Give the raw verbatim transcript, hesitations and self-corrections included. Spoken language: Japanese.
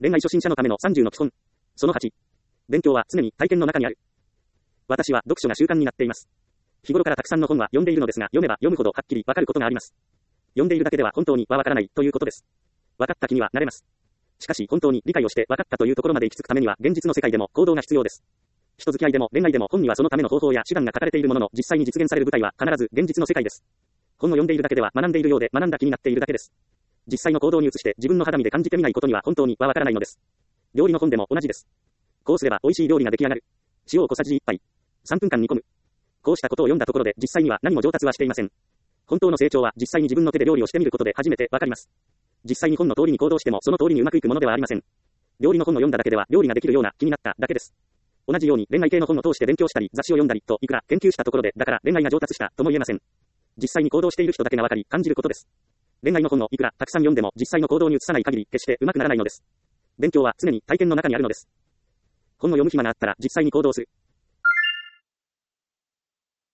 恋愛初心者のためのさんじゅうの基本。そのはち。勉強は常に体験の中にある。私は読書が習慣になっています。日頃からたくさんの本は読んでいるのですが、読めば読むほどはっきりわかることがあります。読んでいるだけでは本当にはわからないということです。わかった気にはなれます。しかし本当に理解をしてわかったというところまで行き着くためには現実の世界でも行動が必要です。人付き合いでも恋愛でも本にはそのための方法や手段が書かれているものの、実際に実現される舞台は必ず現実の世界です。本を読んでいるだけでは学んでいるようで学んだ気になっているだけです。実際の行動に移して自分の肌身で感じてみないことには本当にはわからないのです。料理の本でも同じです。こうすれば美味しい料理が出来上がる。塩を小さじいっぱい。さんぷんかん煮込む。こうしたことを読んだところで実際には何も上達はしていません。本当の成長は実際に自分の手で料理をしてみることで初めてわかります。実際に本の通りに行動してもその通りにうまくいくものではありません。料理の本を読んだだけでは料理ができるような気になっただけです。同じように恋愛系の本を通して勉強したり雑誌を読んだりといくら研究したところでだから恋愛が上達したとも言えません。実際に行動している人だけがわかり感じることです。恋愛の本をいくらたくさん読んでも実際の行動に移さない限り決して上手くならないのです。勉強は常に体験の中にあるのです。本を読む暇があったら実際に行動する。